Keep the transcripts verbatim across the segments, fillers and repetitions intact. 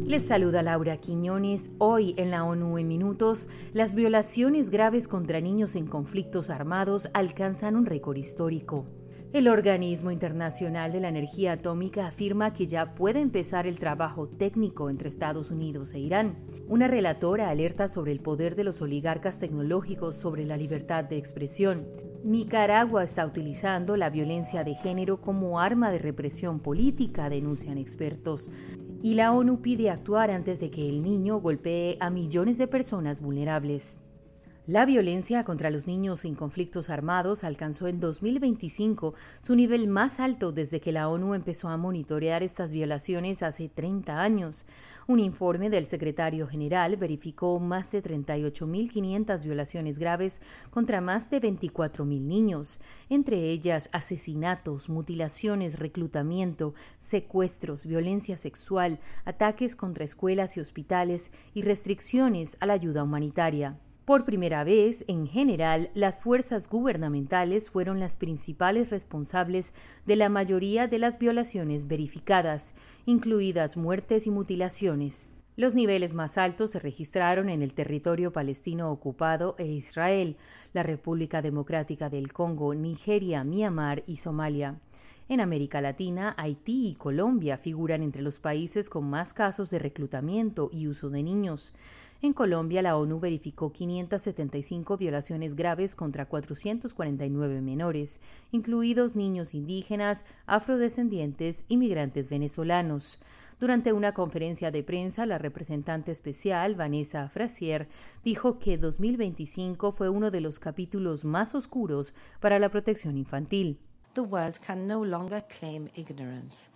Les saluda Laura Quiñones. Hoy en la ONU en Minutos, las violaciones graves contra niños en conflictos armados alcanzan un récord histórico. El Organismo Internacional de la Energía Atómica afirma que ya puede empezar el trabajo técnico entre Estados Unidos e Irán. Una relatora alerta sobre el poder de los oligarcas tecnológicos sobre la libertad de expresión. Nicaragua está utilizando la violencia de género como arma de represión política, denuncian expertos. Y la ONU pide actuar antes de que el niño golpee a millones de personas vulnerables. La violencia contra los niños en conflictos armados alcanzó en dos mil veinticinco su nivel más alto desde que la ONU empezó a monitorear estas violaciones hace treinta años. Un informe del secretario general verificó más de treinta y ocho mil quinientas violaciones graves contra más de veinticuatro mil niños, entre ellas asesinatos, mutilaciones, reclutamiento, secuestros, violencia sexual, ataques contra escuelas y hospitales y restricciones a la ayuda humanitaria. Por primera vez, en general, las fuerzas gubernamentales fueron las principales responsables de la mayoría de las violaciones verificadas, incluidas muertes y mutilaciones. Los niveles más altos se registraron en el territorio palestino ocupado e Israel, la República Democrática del Congo, Nigeria, Myanmar y Somalia. En América Latina, Haití y Colombia figuran entre los países con más casos de reclutamiento y uso de niños. En Colombia, la ONU verificó quinientas setenta y cinco violaciones graves contra cuatrocientos cuarenta y nueve menores, incluidos niños indígenas, afrodescendientes y migrantes venezolanos. Durante una conferencia de prensa, la representante especial, Vanessa Frazier, dijo que dos mil veinticinco fue uno de los capítulos más oscuros para la protección infantil. The world can no longer claim ignorance.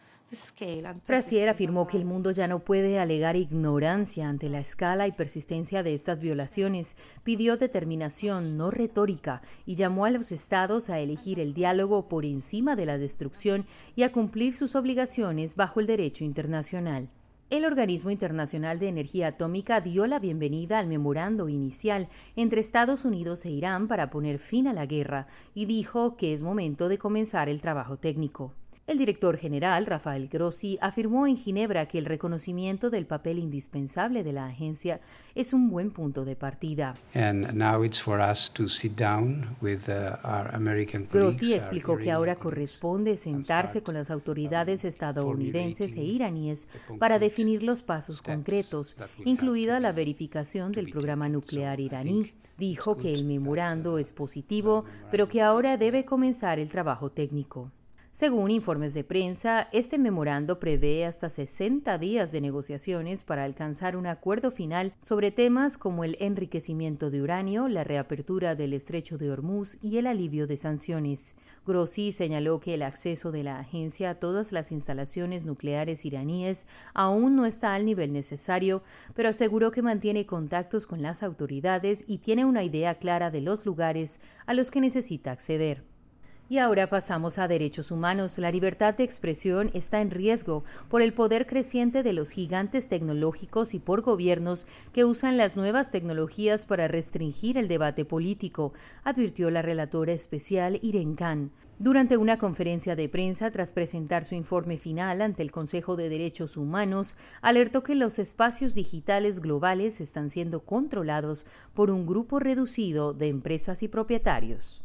Frazier afirmó que el mundo ya no puede alegar ignorancia ante la escala y persistencia de estas violaciones, pidió determinación, no retórica, y llamó a los estados a elegir el diálogo por encima de la destrucción y a cumplir sus obligaciones bajo el derecho internacional. El Organismo Internacional de Energía Atómica dio la bienvenida al memorando inicial entre Estados Unidos e Irán para poner fin a la guerra y dijo que es momento de comenzar el trabajo técnico. El director general, Rafael Grossi, afirmó en Ginebra que el reconocimiento del papel indispensable de la agencia es un buen punto de partida. Grossi explicó que ahora corresponde sentarse con las autoridades estadounidenses e iraníes para definir los pasos concretos, incluida la verificación del programa nuclear iraní. Dijo que el memorando es positivo, pero que ahora debe comenzar el trabajo técnico. Según informes de prensa, este memorando prevé hasta sesenta días de negociaciones para alcanzar un acuerdo final sobre temas como el enriquecimiento de uranio, la reapertura del estrecho de Hormuz y el alivio de sanciones. Grossi señaló que el acceso de la agencia a todas las instalaciones nucleares iraníes aún no está al nivel necesario, pero aseguró que mantiene contactos con las autoridades y tiene una idea clara de los lugares a los que necesita acceder. Y ahora pasamos a derechos humanos. La libertad de expresión está en riesgo por el poder creciente de los gigantes tecnológicos y por gobiernos que usan las nuevas tecnologías para restringir el debate político, advirtió la relatora especial Irene Khan. Durante una conferencia de prensa tras presentar su informe final ante el Consejo de Derechos Humanos, alertó que los espacios digitales globales están siendo controlados por un grupo reducido de empresas y propietarios.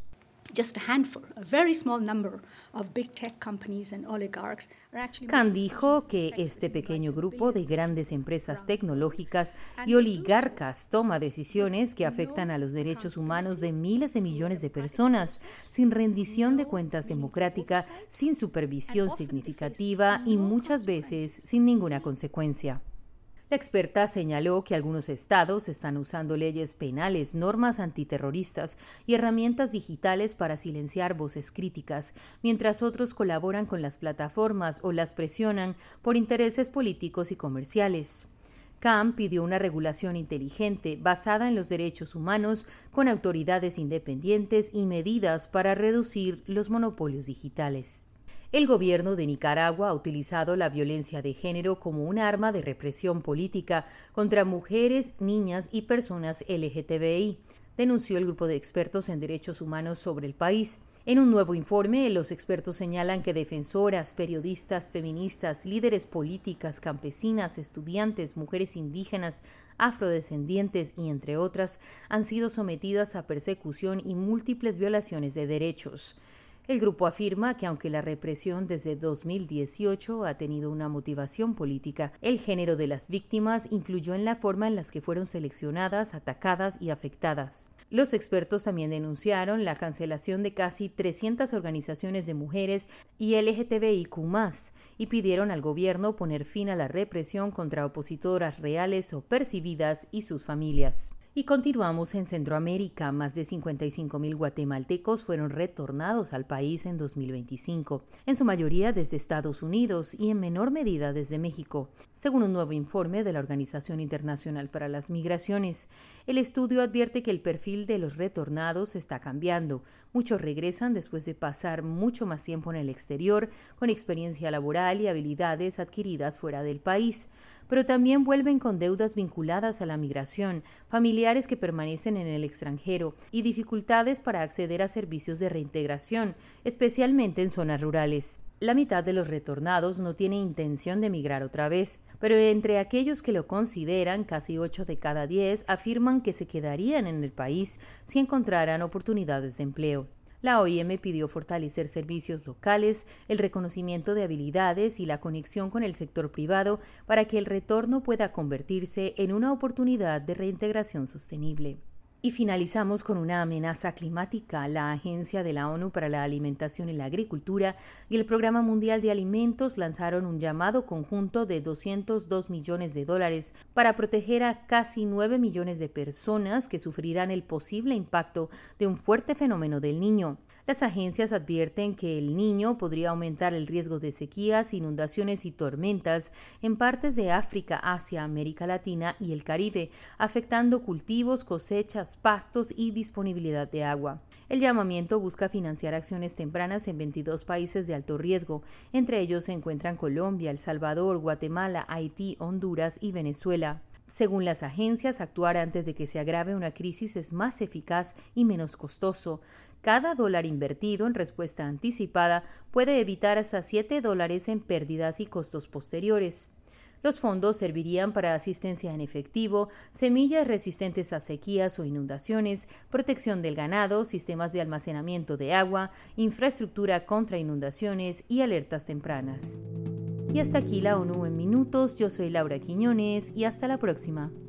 Khan dijo que este pequeño grupo de grandes empresas tecnológicas y oligarcas toma decisiones que afectan a los derechos humanos de miles de millones de personas, sin rendición de cuentas democrática, sin supervisión significativa y muchas veces sin ninguna consecuencia. La experta señaló que algunos estados están usando leyes penales, normas antiterroristas y herramientas digitales para silenciar voces críticas, mientras otros colaboran con las plataformas o las presionan por intereses políticos y comerciales. Khan pidió una regulación inteligente basada en los derechos humanos con autoridades independientes y medidas para reducir los monopolios digitales. El gobierno de Nicaragua ha utilizado la violencia de género como un arma de represión política contra mujeres, niñas y personas L G T B I, denunció el grupo de expertos en derechos humanos sobre el país. En un nuevo informe, los expertos señalan que defensoras, periodistas, feministas, líderes políticas, campesinas, estudiantes, mujeres indígenas, afrodescendientes y entre otras han sido sometidas a persecución y múltiples violaciones de derechos. El grupo afirma que aunque la represión desde dos mil dieciocho ha tenido una motivación política, el género de las víctimas influyó en la forma en la que fueron seleccionadas, atacadas y afectadas. Los expertos también denunciaron la cancelación de casi trescientas organizaciones de mujeres y L G T B I Q más, y pidieron al gobierno poner fin a la represión contra opositoras reales o percibidas y sus familias. Y continuamos en Centroamérica. Más de cincuenta y cinco mil guatemaltecos fueron retornados al país en dos mil veinticinco, en su mayoría desde Estados Unidos y en menor medida desde México, según un nuevo informe de la Organización Internacional para las Migraciones. El estudio advierte que el perfil de los retornados está cambiando. Muchos regresan después de pasar mucho más tiempo en el exterior, con experiencia laboral y habilidades adquiridas fuera del país, pero también vuelven con deudas vinculadas a la migración, familiares que permanecen en el extranjero y dificultades para acceder a servicios de reintegración, especialmente en zonas rurales. La mitad de los retornados no tiene intención de migrar otra vez, pero entre aquellos que lo consideran, casi ocho de cada diez afirman que se quedarían en el país si encontraran oportunidades de empleo. La O I M pidió fortalecer servicios locales, el reconocimiento de habilidades y la conexión con el sector privado para que el retorno pueda convertirse en una oportunidad de reintegración sostenible. Y finalizamos con una amenaza climática. La Agencia de la ONU para la Alimentación y la Agricultura y el Programa Mundial de Alimentos lanzaron un llamado conjunto de doscientos dos millones de dólares para proteger a casi nueve millones de personas que sufrirán el posible impacto de un fuerte fenómeno del Niño. Las agencias advierten que el Niño podría aumentar el riesgo de sequías, inundaciones y tormentas en partes de África, Asia, América Latina y el Caribe, afectando cultivos, cosechas, pastos y disponibilidad de agua. El llamamiento busca financiar acciones tempranas en veintidós países de alto riesgo. Entre ellos se encuentran Colombia, El Salvador, Guatemala, Haití, Honduras y Venezuela. Según las agencias, actuar antes de que se agrave una crisis es más eficaz y menos costoso. Cada dólar invertido en respuesta anticipada puede evitar hasta siete dólares en pérdidas y costos posteriores. Los fondos servirían para asistencia en efectivo, semillas resistentes a sequías o inundaciones, protección del ganado, sistemas de almacenamiento de agua, infraestructura contra inundaciones y alertas tempranas. Y hasta aquí la ONU en minutos. Yo soy Laura Quiñones y hasta la próxima.